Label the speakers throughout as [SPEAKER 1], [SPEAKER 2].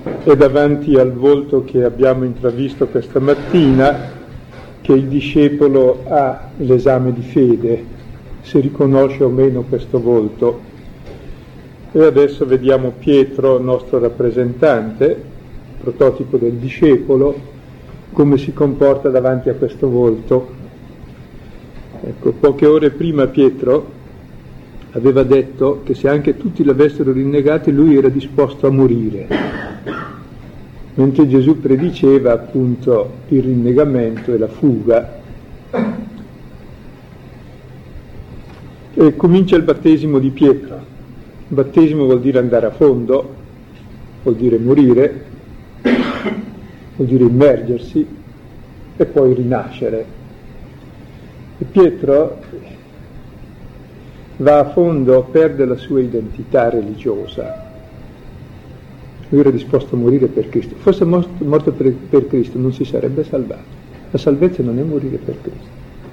[SPEAKER 1] È davanti al volto che abbiamo intravisto questa mattina che il discepolo ha l'esame di fede, se riconosce o meno questo volto. E adesso vediamo Pietro, nostro rappresentante, prototipo del discepolo, come si comporta davanti a questo volto. Ecco, poche ore prima Pietro aveva detto che se anche tutti l'avessero rinnegato lui era disposto a morire, mentre Gesù prediceva appunto il rinnegamento e la fuga. E comincia il battesimo di Pietro. Il battesimo vuol dire andare a fondo, vuol dire morire, vuol dire immergersi e poi rinascere. E Pietro va a fondo, perde la sua identità religiosa. Lui era disposto a morire per Cristo. Fosse morto per Cristo non si sarebbe salvato. La salvezza non è morire per Cristo.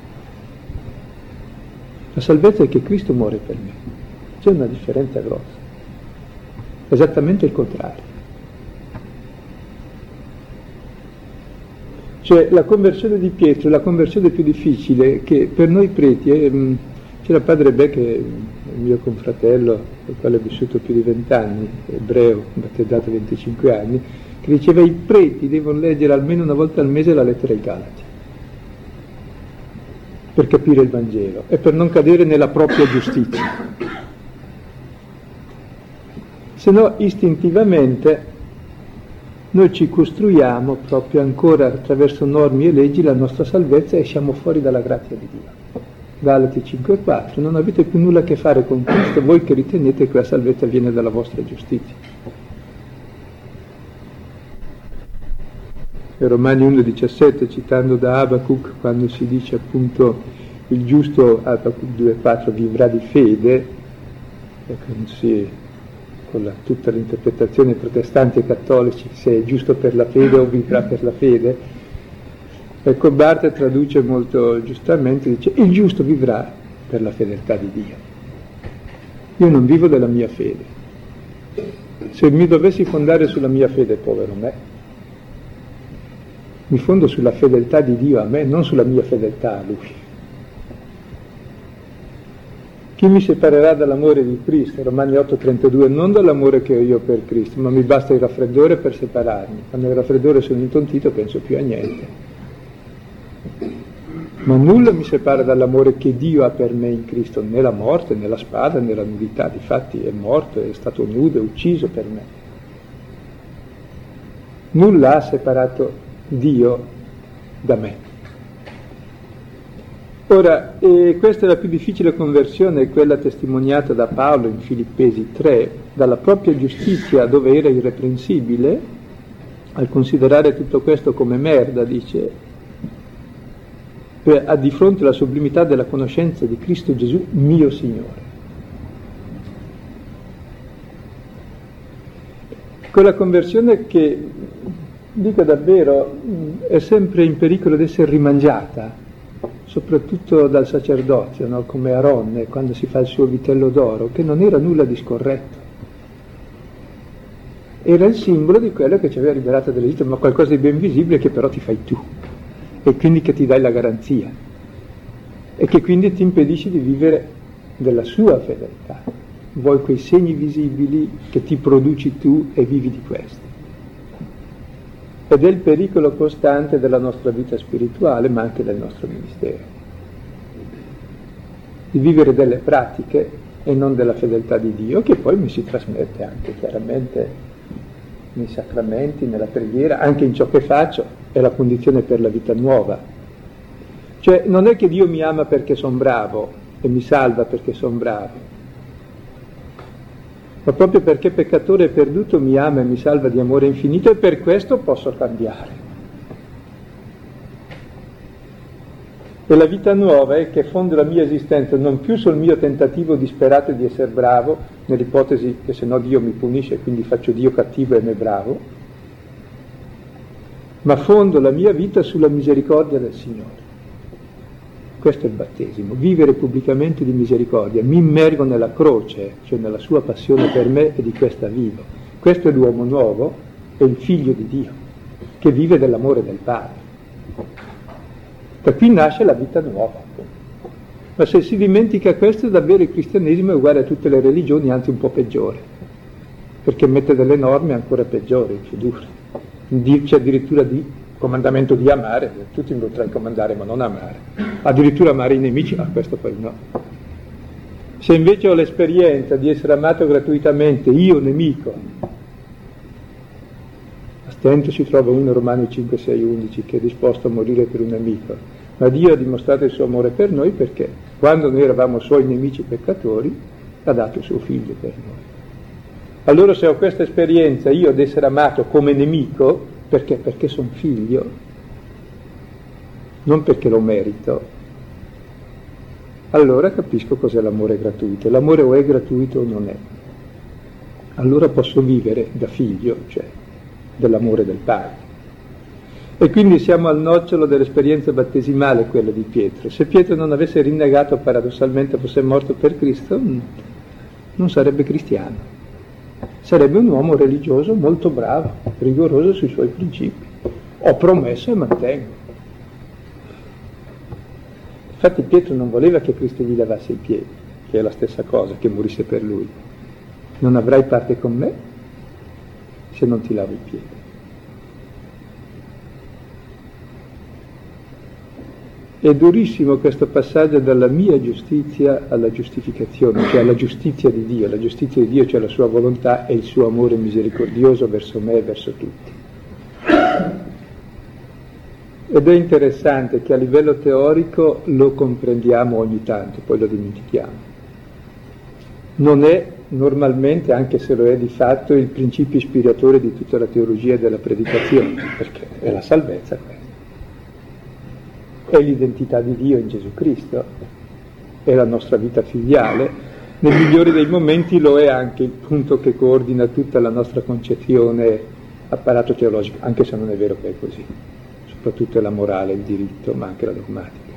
[SPEAKER 1] La salvezza è che Cristo muore per me. C'è una differenza grossa. Esattamente il contrario. Cioè la conversione di Pietro è la conversione più difficile che per noi preti c'era padre Becche, il mio confratello, il quale ha vissuto più di 20 anni, ebreo, battezzato 25 anni, che diceva i preti devono leggere almeno una volta al mese la lettera ai Galati per capire il Vangelo e per non cadere nella propria giustizia. Se no istintivamente noi ci costruiamo proprio ancora attraverso norme e leggi la nostra salvezza e siamo fuori dalla grazia di Dio. Galati 5,4, non avete più nulla a che fare con Cristo, voi che ritenete che la salvezza viene dalla vostra giustizia. E Romani 1,17, citando da Abacuc, quando si dice appunto il giusto, Abacuc 2,4, vivrà di fede, con tutta l'interpretazione protestanti e cattolici, se è giusto per la fede o vivrà per la fede. Ecco, Barth traduce molto giustamente, dice il giusto vivrà per la fedeltà di Dio. Io non vivo della mia fede. Se mi dovessi fondare sulla mia fede, povero me, mi fondo sulla fedeltà di Dio a me, non sulla mia fedeltà a Lui. Chi mi separerà dall'amore di Cristo? Romani 8,32, non dall'amore che ho io per Cristo, ma mi basta il raffreddore per separarmi. Quando il raffreddore sono intontito penso più a niente. Ma nulla mi separa dall'amore che Dio ha per me in Cristo, né la morte, né la spada, né la nudità. Difatti è morto, è stato nudo, è ucciso per me. Nulla ha separato Dio da me. Ora, questa è la più difficile conversione, quella testimoniata da Paolo in Filippesi 3, dalla propria giustizia dove era irreprensibile, al considerare tutto questo come merda, dice, di fronte alla sublimità della conoscenza di Cristo Gesù, mio Signore. Quella conversione che, dico davvero, è sempre in pericolo di essere rimangiata, soprattutto dal sacerdozio, no? Come Aronne, quando si fa il suo vitello d'oro, che non era nulla di scorretto. Era il simbolo di quello che ci aveva liberato dall'Egitto, ma qualcosa di ben visibile che però ti fai tu. E quindi che ti dai la garanzia e che quindi ti impedisce di vivere della sua fedeltà. Vuoi quei segni visibili che ti produci tu e vivi di questi. Ed è il pericolo costante della nostra vita spirituale, ma anche del nostro ministero. Di vivere delle pratiche e non della fedeltà di Dio, che poi mi si trasmette anche chiaramente nei sacramenti, nella preghiera, anche in ciò che faccio. È la condizione per la vita nuova. Cioè non è che Dio mi ama perché sono bravo e mi salva perché sono bravo, ma proprio perché peccatore e perduto mi ama e mi salva di amore infinito e per questo posso cambiare. E la vita nuova è che fondo la mia esistenza non più sul mio tentativo disperato di essere bravo, nell'ipotesi che se no Dio mi punisce e quindi faccio Dio cattivo e me bravo, ma fondo la mia vita sulla misericordia del Signore. Questo è il battesimo, vivere pubblicamente di misericordia. Mi immergo nella croce, cioè nella sua passione per me e di questa vivo. Questo è l'uomo nuovo è il figlio di Dio, che vive dell'amore del Padre. Da qui nasce la vita nuova. Ma se si dimentica questo, davvero il cristianesimo è uguale a tutte le religioni, anzi un po' peggiore, perché mette delle norme ancora peggiori, più dure. C'è addirittura di comandamento di amare, tutti mi potrai comandare ma non amare, addirittura amare i nemici, ma questo poi no. Se invece ho l'esperienza di essere amato gratuitamente, io nemico, a stento si trova uno Romani 5, 6, 11 che è disposto a morire per un nemico, ma Dio ha dimostrato il suo amore per noi perché quando noi eravamo suoi nemici peccatori ha dato il suo figlio per noi. Allora se ho questa esperienza io di essere amato come nemico, perché? Perché sono figlio, non perché lo merito, allora capisco cos'è l'amore gratuito. L'amore o è gratuito o non è. Allora posso vivere da figlio, cioè dell'amore del Padre. E quindi siamo al nocciolo dell'esperienza battesimale, quella di Pietro. Se Pietro non avesse rinnegato, paradossalmente fosse morto per Cristo, non sarebbe cristiano. Sarebbe un uomo religioso molto bravo, rigoroso sui suoi principi. Ho promesso e mantengo. Infatti Pietro non voleva che Cristo gli lavasse i piedi, che è la stessa cosa, che morisse per lui. Non avrai parte con me se non ti lavo i piedi. È durissimo questo passaggio dalla mia giustizia alla giustificazione, cioè alla giustizia di Dio. La giustizia di Dio, cioè la sua volontà e il suo amore misericordioso verso me e verso tutti. Ed è interessante che a livello teorico lo comprendiamo ogni tanto, poi lo dimentichiamo. Non è normalmente, anche se lo è di fatto, il principio ispiratore di tutta la teologia della predicazione, perché è la salvezza questa. È l'identità di Dio in Gesù Cristo, è la nostra vita filiale, nel migliore dei momenti lo è anche il punto che coordina tutta la nostra concezione apparato teologico, anche se non è vero che è così, soprattutto è la morale, il diritto, ma anche la dogmatica.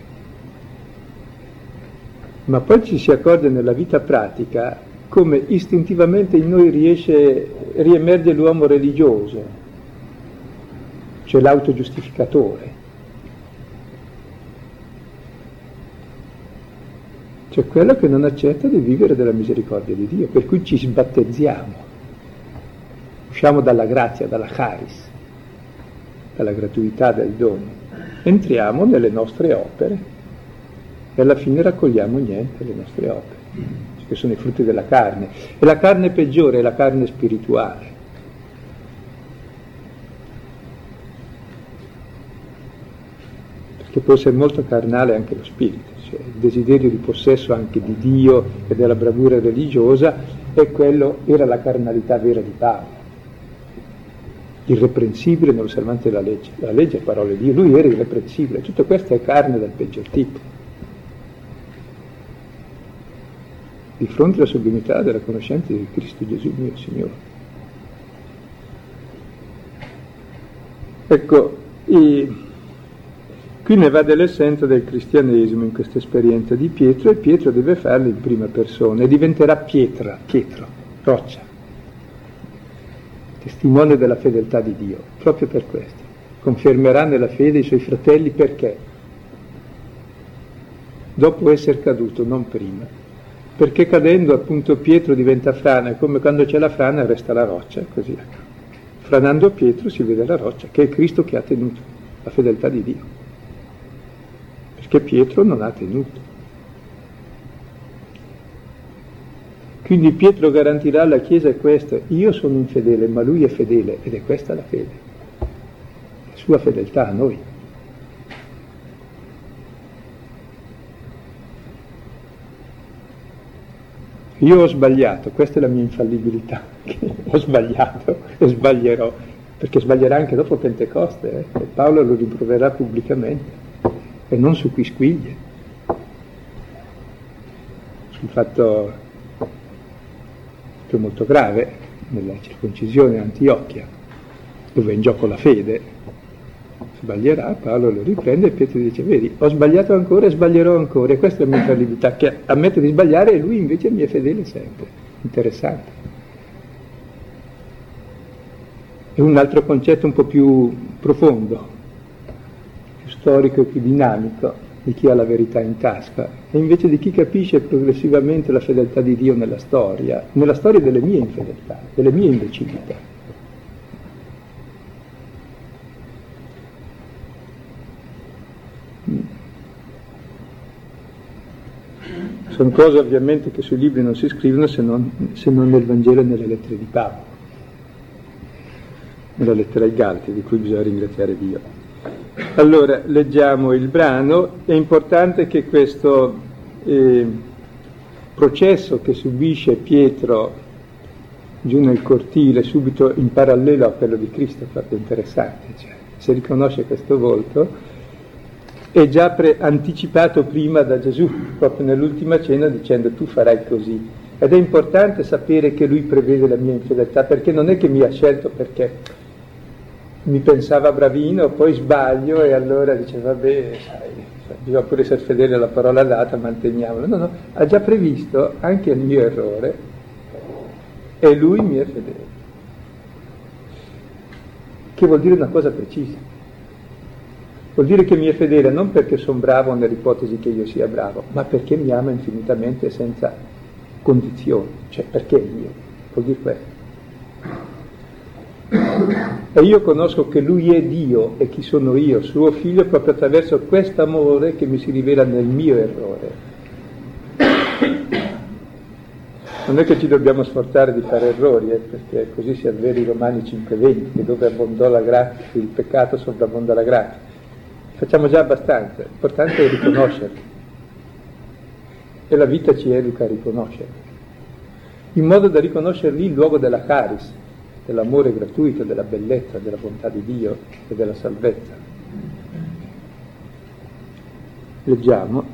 [SPEAKER 1] Ma poi ci si accorge nella vita pratica come istintivamente in noi riemerge l'uomo religioso, cioè l'autogiustificatore. Cioè quello che non accetta di vivere della misericordia di Dio, per cui ci sbattezziamo, usciamo dalla grazia, dalla charis, dalla gratuità del dono, entriamo nelle nostre opere e alla fine raccogliamo niente, le nostre opere, che sono i frutti della carne. E la carne peggiore è la carne spirituale. Perché può essere molto carnale anche lo spirito. Il desiderio di possesso anche di Dio e della bravura religiosa, e quello era la carnalità vera di Paolo, irreprensibile nell'osservanza della legge. La legge è parola di Dio, lui era irreprensibile. Tutto questo è carne del peggior tipo. Di fronte alla sublimità della conoscenza di Cristo Gesù mio Signore. Ecco, qui ne va dell'essenza del cristianesimo in questa esperienza di Pietro, e Pietro deve farlo in prima persona e diventerà Pietro, roccia, testimone della fedeltà di Dio, proprio per questo. Confermerà nella fede i suoi fratelli perché? Dopo essere caduto, non prima. Perché cadendo appunto Pietro diventa frana, e come quando c'è la frana resta la roccia, e così. Franando Pietro si vede la roccia, che è Cristo che ha tenuto la fedeltà di Dio. Che Pietro non ha tenuto. Quindi Pietro garantirà alla Chiesa questo: io sono infedele, ma lui è fedele, ed è questa la fede, la sua fedeltà a noi. Io ho sbagliato, questa è la mia infallibilità, ho sbagliato e sbaglierò, perché sbaglierà anche dopo Pentecoste, e Paolo lo rimproverà pubblicamente. E non su quisquiglie, sul fatto che è molto grave nella circoncisione a Antiochia, dove è in gioco la fede. Sbaglierà, Paolo lo riprende e Pietro dice: vedi, ho sbagliato ancora e sbaglierò ancora, e questa è la mia infallibilità, che ammette di sbagliare e lui invece mi è fedele sempre. Interessante. è un altro concetto un po' più profondo, più storico e più dinamico di chi ha la verità in tasca, e invece di chi capisce progressivamente la fedeltà di Dio nella storia delle mie infedeltà, delle mie imbecillità. Sono cose ovviamente che sui libri non si scrivono se non nel Vangelo e nelle lettere di Paolo, nella lettera ai Galati, di cui bisogna ringraziare Dio. Allora, leggiamo il brano. È importante che questo processo che subisce Pietro giù nel cortile, subito in parallelo a quello di Cristo, è proprio interessante, cioè, se riconosce questo volto, è già anticipato prima da Gesù, proprio nell'ultima cena, dicendo tu farai così. Ed è importante sapere che lui prevede la mia infedeltà, perché non è che mi ha scelto perché mi pensava bravino, poi sbaglio e allora dice vabbè, sai, bisogna pure essere fedele alla parola data, manteniamola. No, ha già previsto anche il mio errore e lui mi è fedele. Che vuol dire una cosa precisa. Vuol dire che mi è fedele non perché sono bravo nell'ipotesi che io sia bravo, ma perché mi ama infinitamente senza condizioni, cioè perché io, vuol dire questo. E io conosco che lui è Dio e chi sono io, suo figlio, proprio attraverso questo amore che mi si rivela nel mio errore. Non è che ci dobbiamo sforzare di fare errori, perché così si avvera i Romani 5:20, che dove abbondò la grazia, il peccato sovrabbonda la grazia. Facciamo già abbastanza, l'importante è riconoscerli. E la vita ci educa a riconoscerli, in modo da riconoscerli il luogo della caris, dell'amore gratuito, della bellezza, della bontà di Dio e della salvezza. Leggiamo.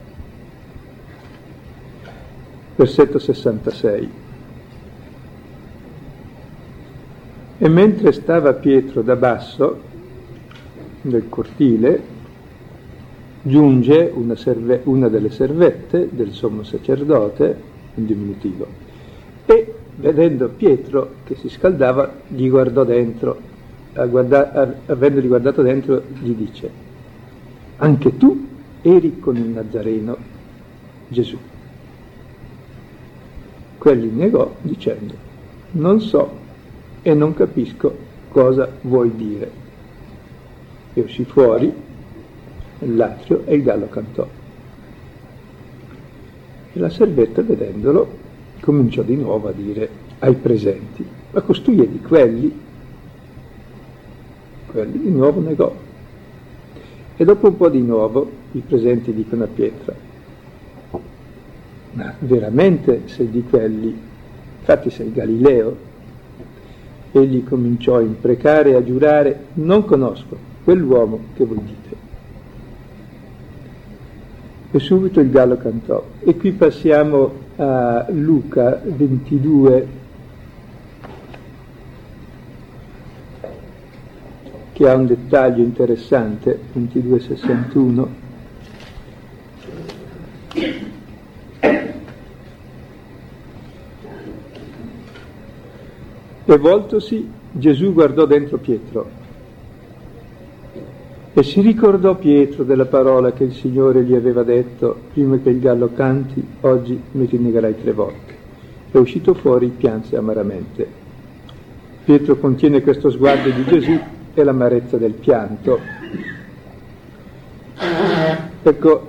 [SPEAKER 1] Versetto 66. E mentre stava Pietro da basso nel cortile, giunge una delle servette del sommo sacerdote, in diminutivo, e vedendo Pietro che si scaldava, gli guardò dentro, avendogli guardato dentro, gli dice: anche tu eri con il Nazareno Gesù. Quelli negò dicendo: non so e non capisco cosa vuoi dire. E uscì fuori nell'atrio e il gallo cantò. E la servetta, vedendolo, cominciò di nuovo a dire ai presenti: ma costui è di quelli? Quelli di nuovo negò. E dopo un po' di nuovo i presenti dicono a Pietro: ma veramente sei di quelli? Infatti sei Galileo? Egli cominciò a imprecare e a giurare: non conosco quell'uomo che voi dite. E subito il gallo cantò. E qui passiamo a Luca 22, che ha un dettaglio interessante, 22:61. E voltosi, Gesù guardò dentro Pietro e si ricordò Pietro della parola che il Signore gli aveva detto: prima che il gallo canti, oggi mi rinnegherai 3 volte. E uscito fuori pianse amaramente. Pietro contiene questo sguardo di Gesù e l'amarezza del pianto. Ecco,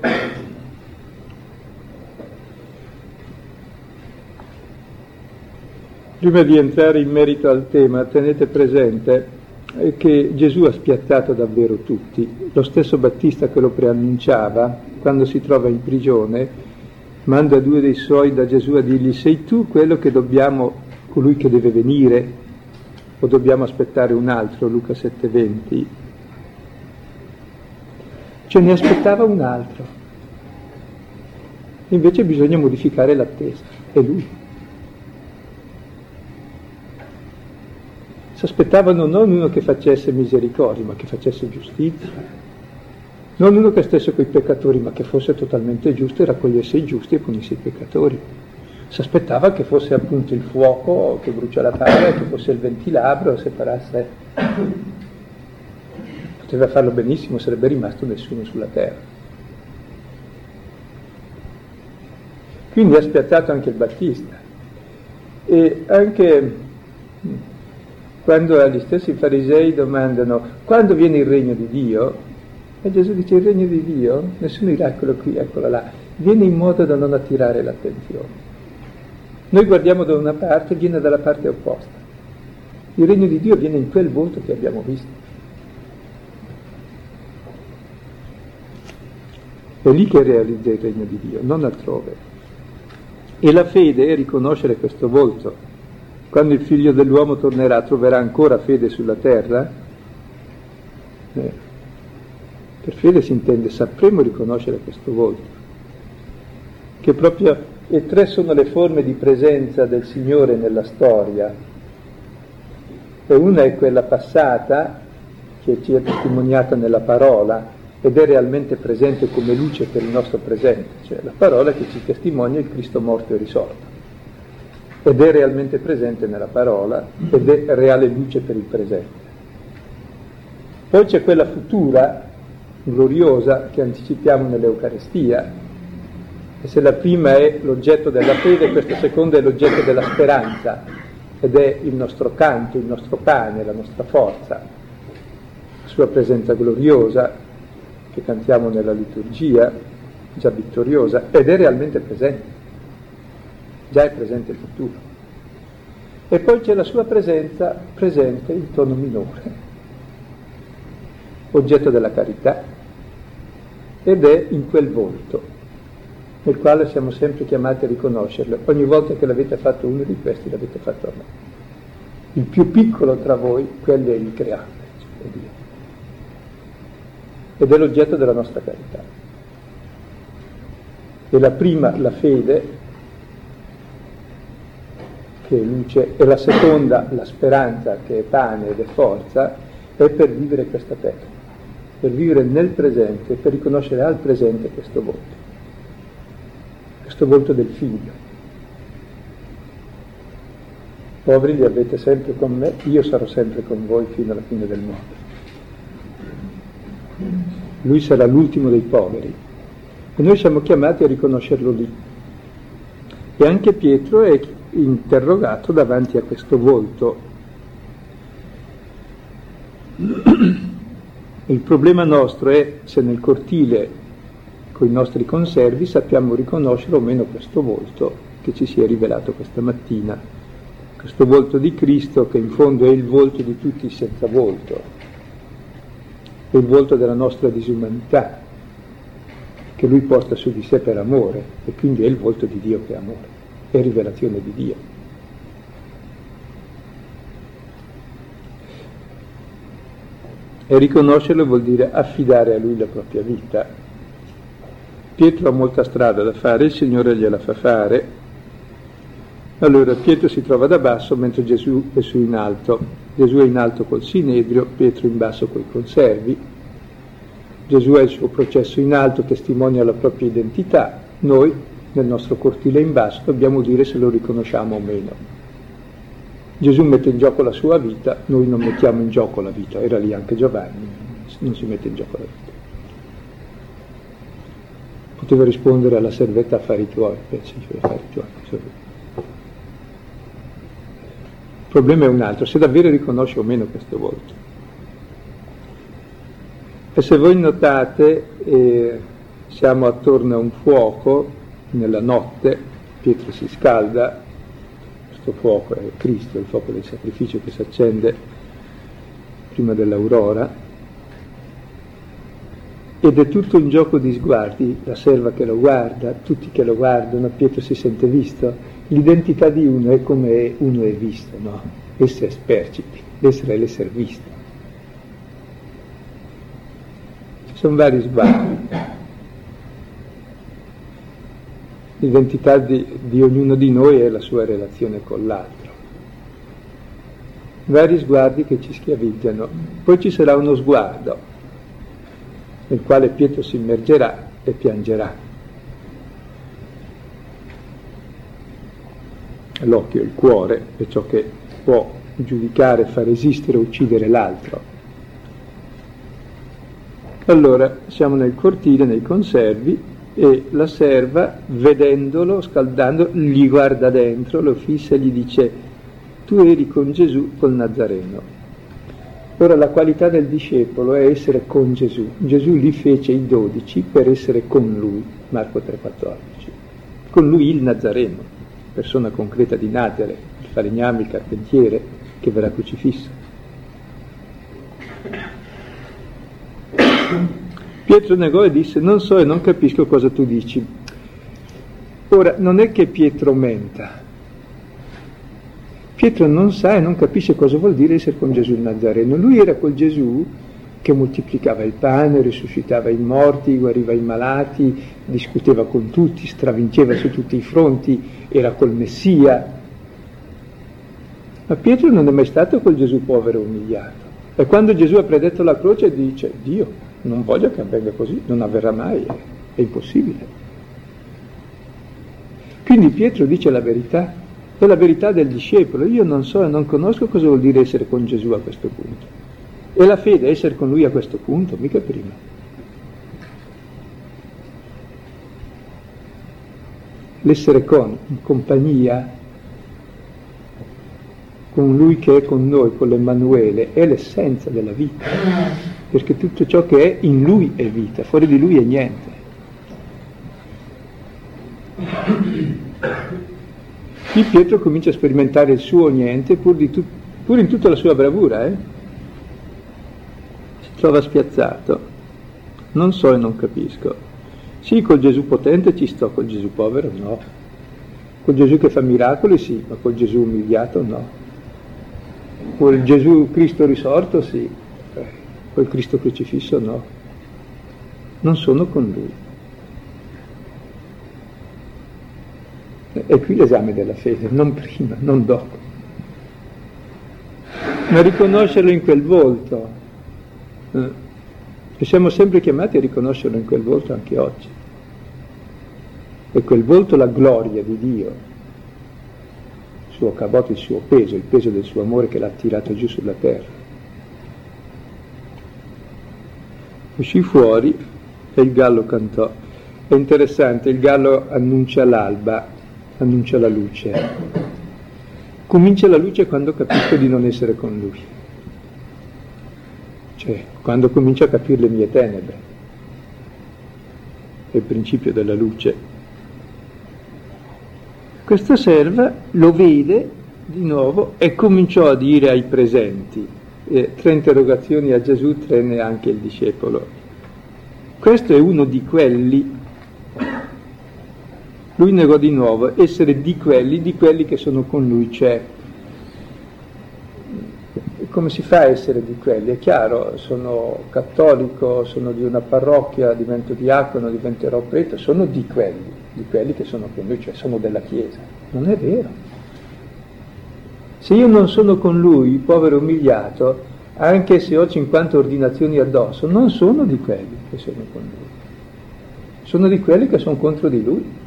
[SPEAKER 1] prima di entrare in merito al tema, tenete presente che Gesù ha spiazzato davvero tutti. Lo stesso Battista che lo preannunciava, quando si trova in prigione, manda 2 dei suoi da Gesù a dirgli: sei tu colui che deve venire, o dobbiamo aspettare un altro? Luca 7:20. Cioè ne aspettava un altro. Invece bisogna modificare l'attesa, è lui. Si aspettavano non uno che facesse misericordia, ma che facesse giustizia. Non uno che stesse coi peccatori, ma che fosse totalmente giusto e raccogliesse i giusti e punisse i peccatori. Si aspettava che fosse appunto il fuoco che brucia la palla, che fosse il ventilabro a separasse. Poteva farlo benissimo, sarebbe rimasto nessuno sulla terra. Quindi ha spiazzato anche il Battista. E anche quando agli stessi farisei domandano quando viene il regno di Dio, e Gesù dice il regno di Dio, nessuno dirà eccolo qui, eccolo là, viene in modo da non attirare l'attenzione. Noi guardiamo da una parte, viene dalla parte opposta. Il regno di Dio viene in quel volto che abbiamo visto. È lì che realizza il regno di Dio, non altrove. E la fede è riconoscere questo volto. Quando il figlio dell'uomo tornerà, troverà ancora fede sulla terra? Per fede si intende, sapremo riconoscere questo volto. Che proprio, e tre sono le forme di presenza del Signore nella storia. E una è quella passata, che ci è testimoniata nella parola, ed è realmente presente come luce per il nostro presente, cioè la parola che ci testimonia il Cristo morto e risorto, ed è realmente presente nella parola, ed è reale luce per il presente. Poi c'è quella futura, gloriosa, che anticipiamo nell'Eucaristia, e se la prima è l'oggetto della fede, questa seconda è l'oggetto della speranza, ed è il nostro canto, il nostro pane, la nostra forza, la sua presenza gloriosa, che cantiamo nella liturgia, già vittoriosa, ed è realmente presente, già è presente il futuro. E poi c'è la sua presenza presente in tono minore, oggetto della carità, ed è in quel volto, nel quale siamo sempre chiamati a riconoscerlo. Ogni volta che l'avete fatto uno di questi, l'avete fatto a me. Il più piccolo tra voi, quello è il creante, cioè Dio. Ed è l'oggetto della nostra carità. E la prima, la fede, che è luce, e la seconda, la speranza, che è pane ed è forza, è per vivere questa terra, per vivere nel presente, per riconoscere al presente questo volto del Figlio. Poveri li avete sempre con me, io sarò sempre con voi fino alla fine del mondo. Lui sarà l'ultimo dei poveri e noi siamo chiamati a riconoscerlo lì. E anche Pietro è interrogato davanti a questo volto. Il problema nostro è se nel cortile con i nostri conservi sappiamo riconoscere o meno questo volto che ci si è rivelato questa mattina, questo volto di Cristo che in fondo è il volto di tutti senza volto. È il volto della nostra disumanità, che lui porta su di sé per amore, e quindi è il volto di Dio che è amore, è rivelazione di Dio. E riconoscerlo vuol dire affidare a lui la propria vita. Pietro ha molta strada da fare, il Signore gliela fa fare. Allora Pietro si trova da basso mentre Gesù è su in alto. Gesù è in alto col Sinedrio, Pietro in basso coi conservi. Gesù ha il suo processo in alto, testimonia la propria identità. Noi, nel nostro cortile in basso, dobbiamo dire se lo riconosciamo o meno. Gesù mette in gioco la sua vita, noi non mettiamo in gioco la vita. Era lì anche Giovanni, non si mette in gioco la vita. Poteva rispondere alla servetta affari tuoi, affari tuoi. Il problema è un altro, se davvero riconosce o meno questo volto. E se voi notate, siamo attorno a un fuoco nella notte, Pietro si scalda, questo fuoco è Cristo, il fuoco del sacrificio che si accende prima dell'aurora, ed è tutto un gioco di sguardi, la serva che lo guarda, tutti che lo guardano, Pietro si sente visto. L'identità di uno è come uno è visto, no? Essere sperciti, essere l'essere visto. Ci sono vari sguardi. L'identità di ognuno di noi è la sua relazione con l'altro. Vari sguardi che ci schiaviggiano. Poi ci sarà uno sguardo nel quale Pietro si immergerà e piangerà. L'occhio, il cuore, è ciò che può giudicare, far esistere o uccidere l'altro. Allora, siamo nel cortile, nei conservi, e la serva, vedendolo, scaldando, gli guarda dentro, lo fissa e gli dice: tu eri con Gesù, col Nazareno. Ora la qualità del discepolo è essere con Gesù. Gesù li fece i 12 per essere con lui, Marco 3,14. Con lui il Nazareno, persona concreta di Nazareth, il falegname, il carpentiere, che verrà crocifisso. Pietro negò e disse: non so e non capisco cosa tu dici. Ora, non è che Pietro menta. Pietro non sa e non capisce cosa vuol dire essere con Gesù il Nazareno. Lui era quel Gesù che moltiplicava il pane, risuscitava i morti, guariva i malati, discuteva con tutti, stravinceva su tutti i fronti, era col Messia. Ma Pietro non è mai stato quel Gesù povero e umiliato. E quando Gesù ha predetto la croce dice: Dio, non voglio che avvenga così, non avverrà mai, è impossibile. Quindi Pietro dice la verità. È la verità del discepolo. Io non so e non conosco cosa vuol dire essere con Gesù a questo punto. E la fede è essere con lui a questo punto, mica prima. L'essere in compagnia, con lui che è con noi, con l'Emmanuele, è l'essenza della vita. Perché tutto ciò che è in lui è vita, fuori di lui è niente. Qui Pietro comincia a sperimentare il suo niente pur in tutta la sua bravura. Si trova spiazzato. Non so e non capisco. Sì, col Gesù potente ci sto, col Gesù povero no. Col Gesù che fa miracoli sì, ma col Gesù umiliato no. Col Gesù Cristo risorto sì, col Cristo crocifisso no. Non sono con lui. È qui l'esame della fede, non prima, non dopo. Ma riconoscerlo in quel volto. E siamo sempre chiamati a riconoscerlo in quel volto anche oggi. E quel volto la gloria di Dio, il suo cabot, il suo peso, il peso del suo amore che l'ha tirato giù sulla terra. Uscì fuori e il gallo cantò. È interessante, il gallo annuncia l'alba, annuncia la luce. Comincia la luce quando capisco di non essere con lui, cioè quando comincio a capire le mie tenebre. È il principio della luce. Questa serva lo vede di nuovo e cominciò a dire ai presenti, 3 interrogazioni a Gesù, 3 neanche il discepolo. Questo è uno di quelli. Lui negò di nuovo, essere di quelli che sono con lui, cioè come si fa a essere di quelli? È chiaro, sono cattolico, sono di una parrocchia, divento diacono, diventerò prete, sono di quelli che sono con lui, cioè sono della Chiesa. Non è vero. Se io non sono con lui, povero umiliato, anche se ho 50 ordinazioni addosso, non sono di quelli che sono con lui. Sono di quelli che sono contro di lui.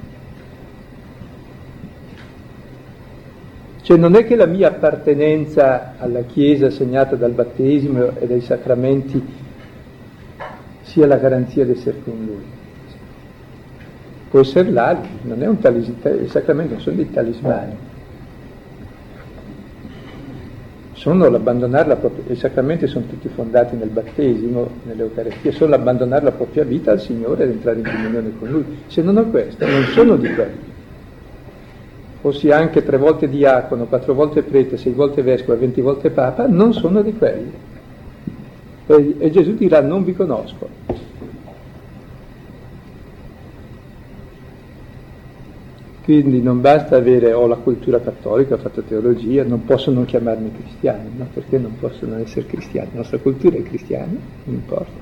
[SPEAKER 1] Cioè non è che la mia appartenenza alla Chiesa segnata dal battesimo e dai sacramenti sia la garanzia di essere con Lui. Può essere l'altro, non è un talismano, i sacramenti non sono dei talismani. Sono l'abbandonare la propria, i sacramenti sono tutti fondati nel battesimo, nell'Eucaristia, sono l'abbandonare la propria vita al Signore ed entrare in comunione con Lui. Se non ho questo, non sono di quelli. Fossi anche 3 volte diacono, 4 volte prete, 6 volte vescovo e 20 volte papa, non sono di quelli. E Gesù dirà: non vi conosco. Quindi non basta avere la cultura cattolica, ho fatto teologia, non posso non chiamarmi cristiano, no? Perché non posso non essere cristiano? La nostra cultura è cristiana, non importa.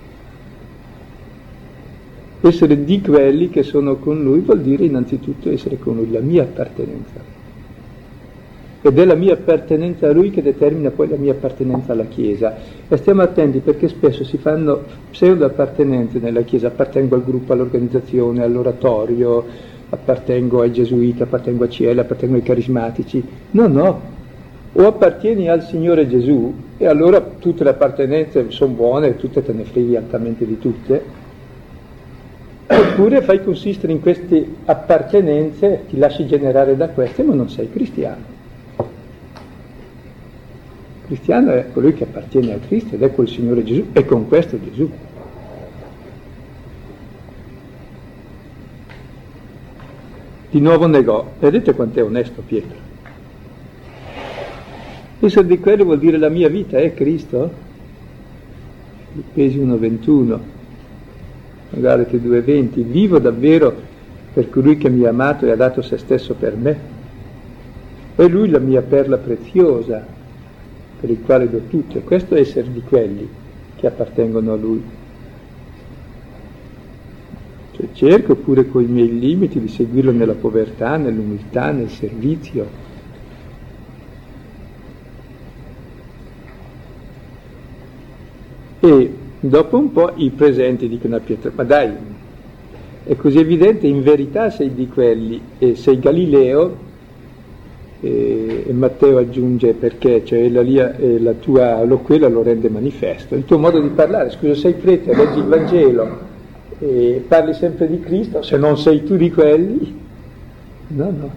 [SPEAKER 1] Essere di quelli che sono con lui vuol dire innanzitutto essere con lui, la mia appartenenza. Ed è la mia appartenenza a lui che determina poi la mia appartenenza alla Chiesa. E stiamo attenti perché spesso si fanno pseudo appartenenze nella Chiesa, appartengo al gruppo, all'organizzazione, all'oratorio, appartengo ai gesuiti, appartengo a CL, appartengo ai carismatici. No, no, o appartieni al Signore Gesù e allora tutte le appartenenze sono buone, tutte te ne freghi altamente di tutte, oppure fai consistere in queste appartenenze, ti lasci generare da queste, ma non sei cristiano. Il cristiano è colui che appartiene a Cristo ed è col Signore Gesù e con questo Gesù. Di nuovo negò. Vedete quanto è onesto Pietro? Essere di quello vuol dire la mia vita è Cristo? Filippesi 1,21, Galati 2,20, vivo davvero per colui che mi ha amato e ha dato se stesso per me. È lui la mia perla preziosa, per il quale do tutto. E questo è essere di quelli che appartengono a lui. Cioè cerco pure con i miei limiti di seguirlo nella povertà, nell'umiltà, nel servizio. E dopo un po' i presenti dicono a Pietro, ma dai, è così evidente, in verità sei di quelli, e sei Galileo, e Matteo aggiunge perché, cioè la tua eloquenza lo rende manifesto, il tuo modo di parlare, scusa, sei prete, leggi il Vangelo, e parli sempre di Cristo, se non sei tu di quelli, no.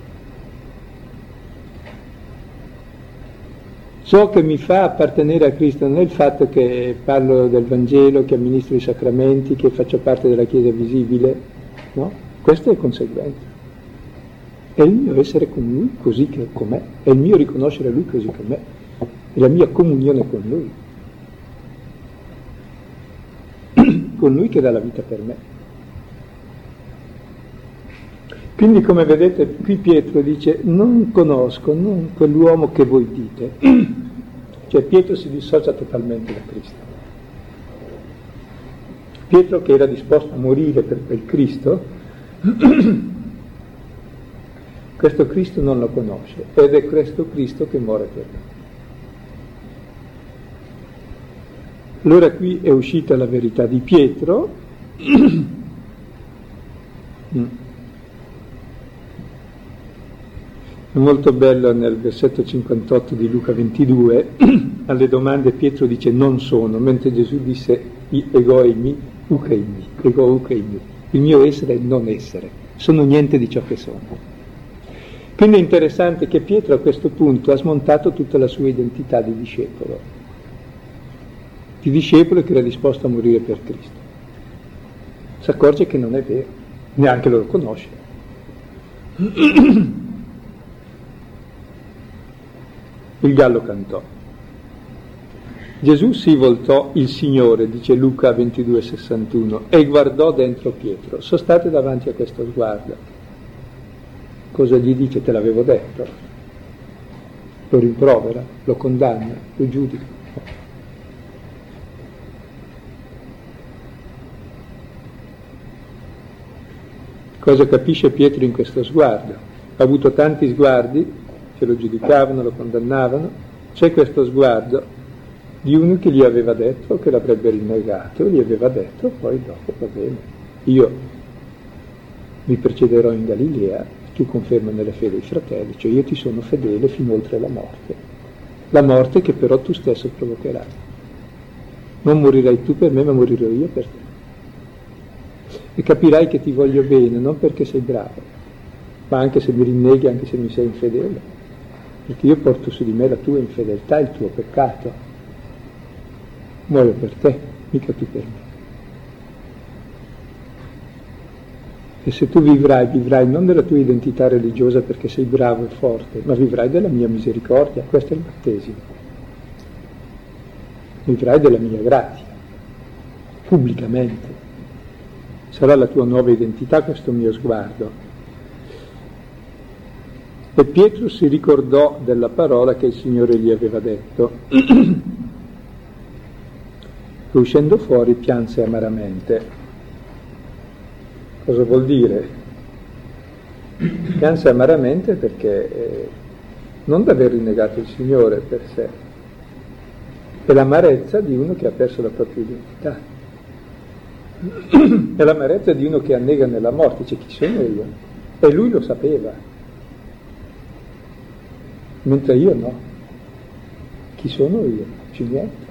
[SPEAKER 1] Ciò che mi fa appartenere a Cristo non è il fatto che parlo del Vangelo, che amministro i sacramenti, che faccio parte della Chiesa visibile, no? Questo è conseguenza. È il mio essere con Lui così che com'è, è il mio riconoscere Lui così com'è, è la mia comunione con Lui. Con Lui che dà la vita per me. Quindi, come vedete, qui Pietro dice, non conosco, non quell'uomo che voi dite. Cioè Pietro si dissocia totalmente da Cristo. Pietro, che era disposto a morire per quel Cristo, questo Cristo non lo conosce, ed è questo Cristo che muore per lui. Allora qui è uscita la verità di Pietro. È molto bello nel versetto 58 di Luca 22, alle domande Pietro dice non sono, mentre Gesù disse ego eimi, ucreimi, ego ucreimi, il mio essere è non essere, sono niente di ciò che sono. Quindi è interessante che Pietro a questo punto ha smontato tutta la sua identità di discepolo che era disposto a morire per Cristo. Si accorge che non è vero, neanche lo conosce. Il gallo cantò. Gesù si voltò, il Signore, dice Luca 22,61, e guardò dentro Pietro. Sostate davanti a questo sguardo. Cosa gli dice? Te l'avevo detto. Lo rimprovera, lo condanna, lo giudica. Cosa capisce Pietro in questo sguardo? Ha avuto tanti sguardi che lo giudicavano, lo condannavano. C'è questo sguardo di uno che gli aveva detto che l'avrebbe rinnegato, gli aveva detto poi dopo va bene, io mi precederò in Galilea, tu conferma nella fede i fratelli, cioè io ti sono fedele fino oltre la morte che però tu stesso provocherai. Non morirai tu per me, ma morirò io per te. E capirai che ti voglio bene, non perché sei bravo, ma anche se mi rinneghi, anche se mi sei infedele, perché io porto su di me la tua infedeltà, il tuo peccato. Muoio per te, mica tu per me. E se tu vivrai non della tua identità religiosa perché sei bravo e forte, ma vivrai della mia misericordia, questo è il battesimo. Vivrai della mia grazia, pubblicamente. Sarà la tua nuova identità questo mio sguardo. E Pietro si ricordò della parola che il Signore gli aveva detto. E uscendo fuori pianse amaramente. Cosa vuol dire? Pianse amaramente perché non d'aver rinnegato il Signore per sé, è l'amarezza di uno che ha perso la propria identità. È l'amarezza di uno che annega nella morte, dice chi sono io? E lui lo sapeva, mentre io no. Chi sono io? C'è niente.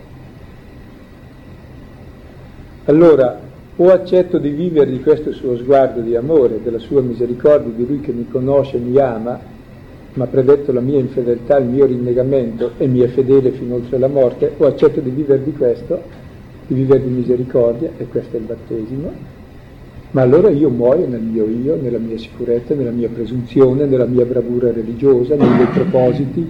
[SPEAKER 1] Allora, o accetto di vivere di questo suo sguardo di amore, della sua misericordia, di lui che mi conosce e mi ama, ma ha predetto la mia infedeltà, il mio rinnegamento e mi è fedele fino oltre la morte, o accetto di vivere di questo, di vivere di misericordia, e questo è il battesimo, ma allora io muoio nel mio io, nella mia sicurezza, nella mia presunzione, nella mia bravura religiosa, nei miei propositi,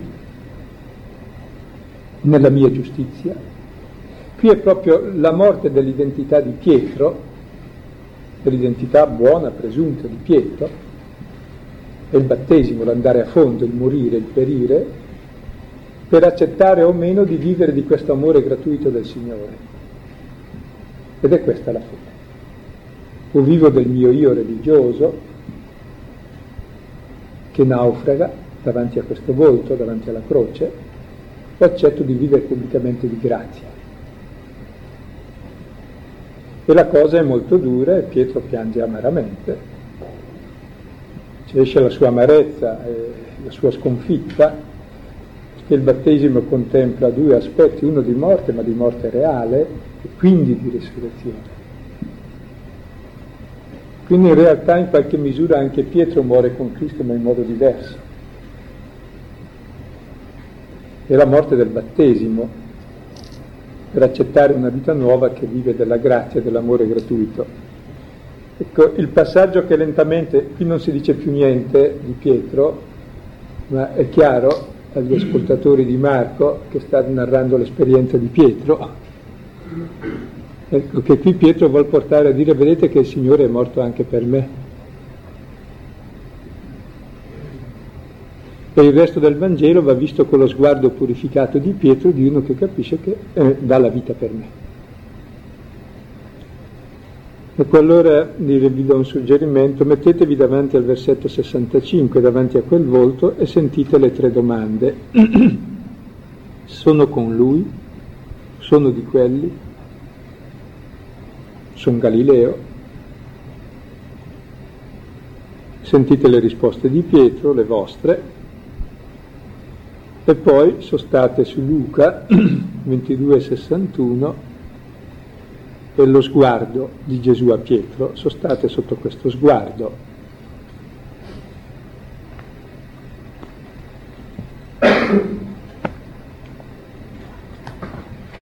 [SPEAKER 1] nella mia giustizia. Qui è proprio la morte dell'identità di Pietro, dell'identità buona, presunta di Pietro, è il battesimo, l'andare a fondo, il morire, il perire, per accettare o meno di vivere di questo amore gratuito del Signore. Ed è questa la fede. O vivo del mio io religioso, che naufraga davanti a questo volto, davanti alla croce, o accetto di vivere pubblicamente di grazia. E la cosa è molto dura e Pietro piange amaramente. Ci esce la sua amarezza e la sua sconfitta, perché il battesimo contempla due aspetti, uno di morte, ma di morte reale, e quindi di resurrezione. Quindi in realtà in qualche misura anche Pietro muore con Cristo, ma in modo diverso. È la morte del battesimo, per accettare una vita nuova che vive della grazia e dell'amore gratuito. Ecco, il passaggio che lentamente, qui non si dice più niente di Pietro, ma è chiaro agli ascoltatori di Marco che sta narrando l'esperienza di Pietro, ecco che qui Pietro vuol portare a dire: vedete che il Signore è morto anche per me. E il resto del Vangelo va visto con lo sguardo purificato di Pietro, di uno che capisce che dà la vita per me. Ecco, allora vi do un suggerimento: mettetevi davanti al versetto 65, davanti a quel volto, e sentite le tre domande. Sono con lui? Sono di quelli? Sono Galileo? Sentite le risposte di Pietro, le vostre. E poi sostate su Luca 22,61 e lo sguardo di Gesù a Pietro, sostate sotto questo sguardo.